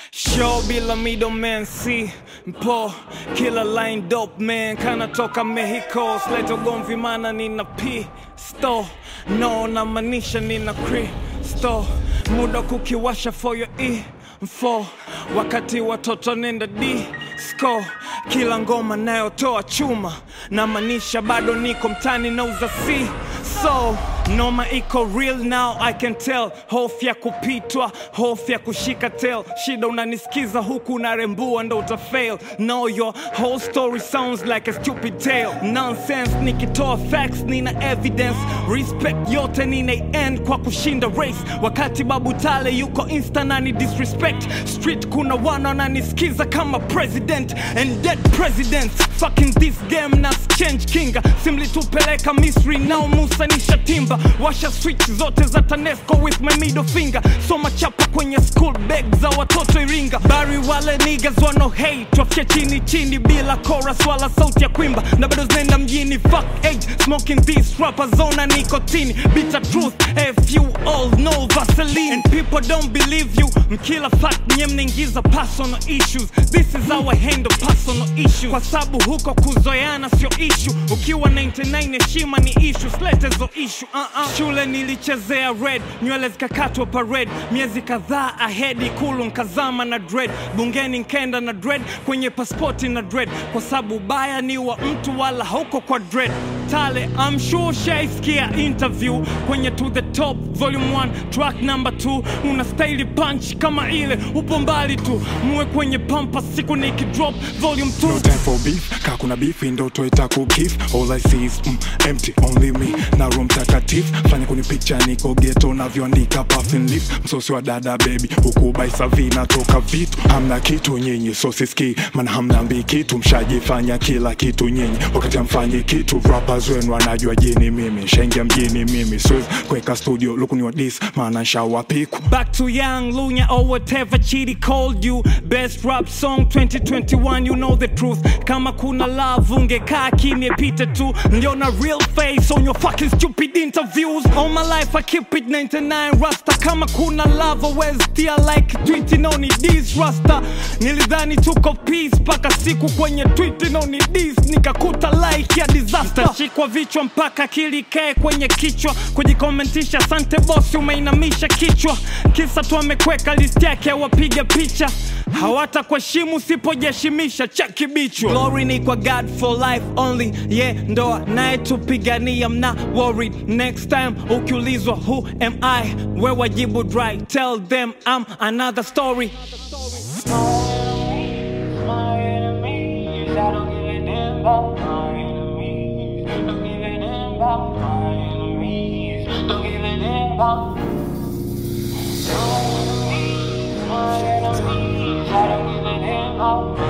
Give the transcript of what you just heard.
Show bila middleman, see mpo kila line dope man, kana toka Mexico. Sleto gomvi mana nina pisto, no na manisha nina Kristo. Muda kukiwasha for your info, wakati watoto nenda disco. Kila ngoma nayotoa chuma, na manisha bado niko mtani nauza si. So noma iko real now, I can tell. Hofu ya kupitwa, hofu ya kushika tail. Shida unanisikiza huku unarembua ndo utafail. No, your whole story sounds like a stupid tale. Nonsense, nikitoa facts nina evidence. Respect yote nina end kwa kushinda race. Wakati Babu Tale yuko insta na ni disrespect. Street kuna wana wananisikiza kama president and dead presidents. Fucking this game na change kinga. Simli tupeleka Misri now Musa nisha timba. Washa switch zote za TANESCO with my middle finger. Soma chapa kwenye school bag za watoto Iringa. Bari wale niggas wano hate, wafia chini chini bila chorus wala sauti ya kuimba. Na bado znenda mjini, fuck age, smoking these rappers on a nicotine. Bitter truth, if you all know Vaseline. And people don't believe you, mkila fact nye mnaingiza personal issues. This is our handle, personal issues. Kwa sabu huko kuzoeana sio issue. Ukiwa 99 heshima ni issue, slete zo issue. Shule nilichezea red, nywele zikakatwa parade. Miezi kadhaa ahead, ikulu nkazama na dread. Bungeni nkenda na dread, kwenye passporti na dread. Kwa sabu baya ni wa mtu wala hauko kwa dread. Tale, I'm sure shaisikia interview kwenye To The Top volume 1 track number 2. Una style punch kama ile, upo mbali tu. Muwe kwenye pampa siku nikidrop volume 2. No time for beef, kakuna beef indoto itaku give. All I see is empty, only me na room takatif. Fanya kuni picture niko ghetto na vyoandika puffin lips. Msosi wa dada baby, huku baisa vina toka vitu. Hamna kitu nyinyi, so siski, mana hamna mbi kitu. Mshajifanya kila kitu nyinyi, wakati hamfanyi kitu. Rappers wenu wanajua jini mimi, shengia mjini mimi. Swez kweka studio, luku ni wa dis, mana nshawa piku. Back to Young Lunya or whatever Chidi called you. Best rap song 2021, you know the truth. Kama kuna love ungekaa kimya pita tu. Liona real face on your fucking stupid interviews. All my life I keep it 99 rasta. Kama kuna love always still like tweeting on it this rasta. Nilidhani tuko peace paka siku kwenye tweeting on it this nikakuta like ya disaster. Shikwa vichwa mpaka kilikae kwenye kichwa. Kujikomentisha sante boss umeinamisha kichwa. Kisa tu amekweka list yake wapiga picha. Hawata kwa shimu sipo jeshimisha chaki bichwa. Glory ni kwa God for life only. Yeah, ndoa nae tupigani, I'm not worried. Next time ukiulizwa who am I, we wajibu dry. Tell them I'm another story. My enemies, I don't give a damn about my enemies. Don't give a damn about my enemies. Don't give a damn about my enemies. I don't give a damn about